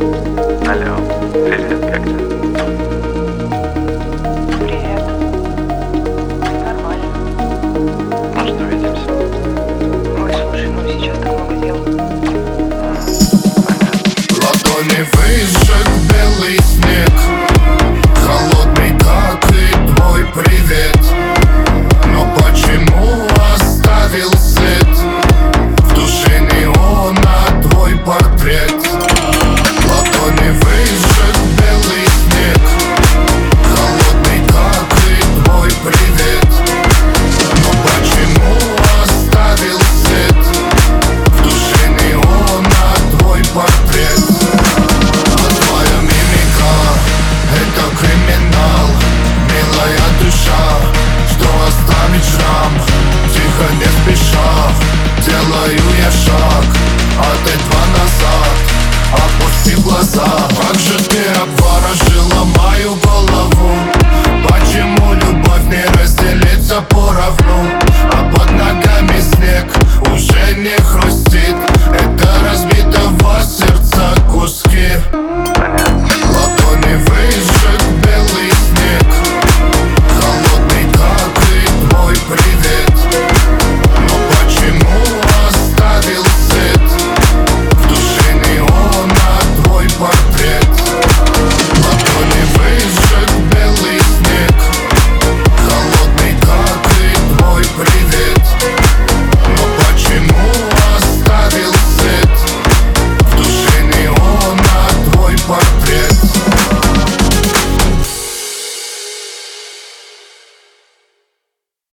Алло, привет, как ты? Привет. Нормально. Может, увидимся? Ой, слушай, ну сейчас так много дел. Ладони выжег белый снег, холодный, как и твой привет. Но почему оставил след в душе неона твой портрет? Ладони выжег белый снег, холодный, как и твой привет. Но почему оставил след в душе неона твой портрет? Твоя мимика — это криминал, милая душа, что оставить шрам. Тихо, не спеша, делаю я шаг, а ты два назад, опусти глаза. Как же ты обворожила мою голову? Почему любовь не разделится поровну, а под ногами снег?